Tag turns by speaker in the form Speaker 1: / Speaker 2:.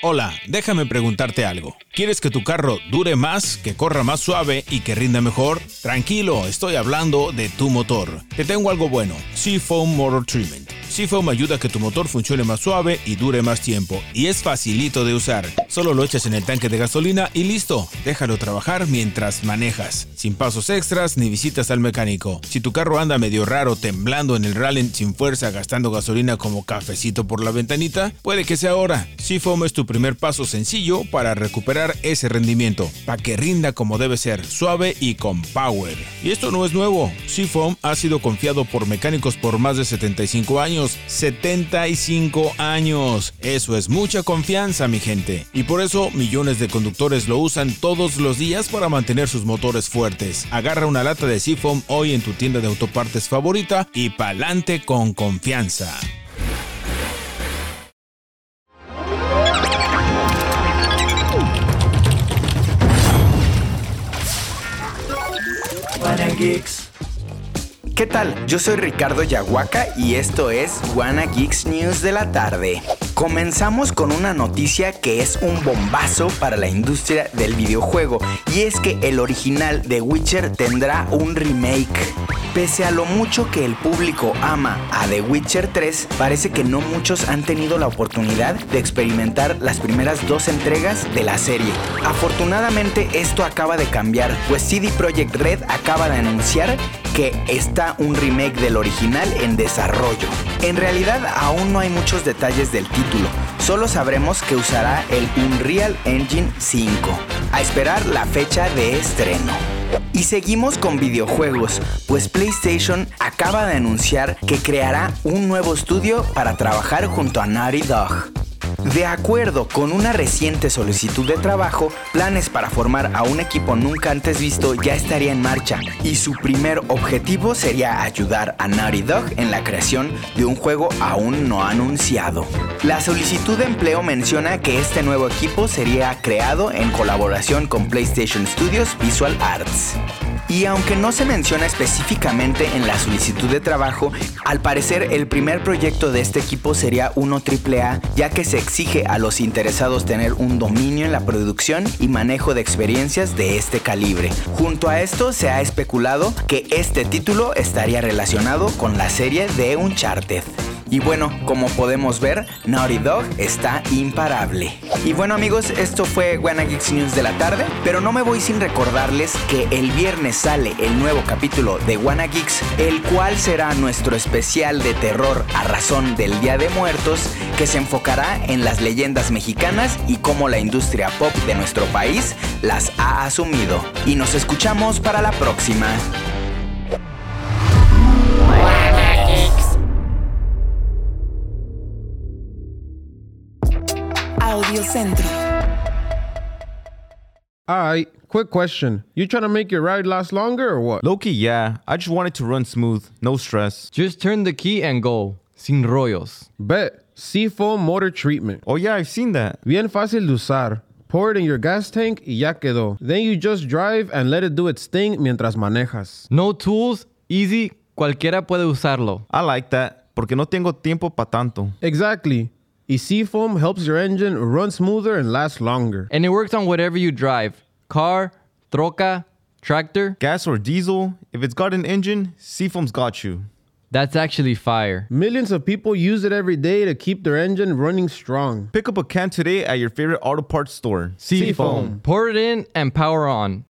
Speaker 1: Hola, déjame preguntarte algo. ¿Quieres que tu carro dure más, que corra más suave y que rinda mejor? Tranquilo, estoy hablando de tu motor. Te tengo algo bueno, Seafoam Motor Treatment. Seafoam ayuda a que tu motor funcione más suave y dure más tiempo. Y es facilito de usar. Solo lo echas en el tanque de gasolina y listo. Déjalo trabajar mientras manejas. Sin pasos extras ni visitas al mecánico. Si tu carro anda medio raro, temblando en el rally sin fuerza, gastando gasolina como cafecito por la ventanita, puede que sea ahora. Seafoam es tu primer paso sencillo para recuperar ese rendimiento. Para que rinda como debe ser, suave y con power. Y esto no es nuevo. Seafoam ha sido confiado por mecánicos por más de 75 años. 75 años. Eso es mucha confianza, mi gente. Y por eso millones de conductores lo usan todos los días para mantener sus motores fuertes. Agarra una lata de Seafoam hoy en tu tienda de autopartes favorita y pa'lante con confianza.
Speaker 2: ¿Qué tal? Yo soy Ricardo Yahuaca y esto es Wanna Geeks News de la tarde. Comenzamos con una noticia que es un bombazo para la industria del videojuego, y es que el original de Witcher tendrá un remake. Pese a lo mucho que el público ama a The Witcher 3, parece que no muchos han tenido la oportunidad de experimentar las primeras 2 entregas de la serie. Afortunadamente esto acaba de cambiar, pues CD Projekt Red acaba de anunciar que está un remake del original en desarrollo. En realidad aún no hay muchos detalles del título, solo sabremos que usará el Unreal Engine 5. A esperar la fecha de estreno. Y seguimos con videojuegos, pues PlayStation acaba de anunciar que creará un nuevo estudio para trabajar junto a Naughty Dog. De acuerdo con una reciente solicitud de trabajo, planes para formar a un equipo nunca antes visto ya estaría en marcha, y su primer objetivo sería ayudar a Naughty Dog en la creación de un juego aún no anunciado. La solicitud de empleo menciona que este nuevo equipo sería creado en colaboración con PlayStation Studios Visual Arts. Y aunque no se menciona específicamente en la solicitud de trabajo, al parecer el primer proyecto de este equipo sería uno AAA, ya que se exige a los interesados tener un dominio en la producción y manejo de experiencias de este calibre. Junto a esto se ha especulado que este título estaría relacionado con la serie de Uncharted. Y bueno, como podemos ver, Naughty Dog está imparable. Y bueno amigos, esto fue Wanna Geeks News de la tarde, pero no me voy sin recordarles que el viernes sale el nuevo capítulo de Wanna Geeks, el cual será nuestro especial de terror a razón del Día de Muertos, que se enfocará en las leyendas mexicanas y cómo la industria pop de nuestro país las ha asumido. Y nos escuchamos para la próxima.
Speaker 3: Audio Centro.
Speaker 4: Alright, quick question. You trying to make your ride last longer or what?
Speaker 5: Low-key, yeah. I just want it to run smooth, no stress.
Speaker 6: Just turn the key and go. Sin rollos.
Speaker 4: Bet. Seafoam Motor Treatment.
Speaker 5: Oh yeah, I've seen that.
Speaker 4: Bien fácil de usar. Pour it in your gas tank y ya quedó. Then you just drive and let it do its thing mientras manejas.
Speaker 6: No tools, easy, cualquiera puede usarlo.
Speaker 5: I like that, porque no tengo tiempo pa' tanto.
Speaker 4: Exactly. Y Seafoam helps your engine run smoother and last longer.
Speaker 6: And it works on whatever you drive. Car, troca, tractor.
Speaker 5: Gas or diesel, if it's got an engine, Seafoam's got you.
Speaker 6: That's actually fire.
Speaker 4: Millions of people use it every day to keep their engine running strong.
Speaker 5: Pick up a can today at your favorite auto parts store.
Speaker 6: Seafoam. Pour it in and power on.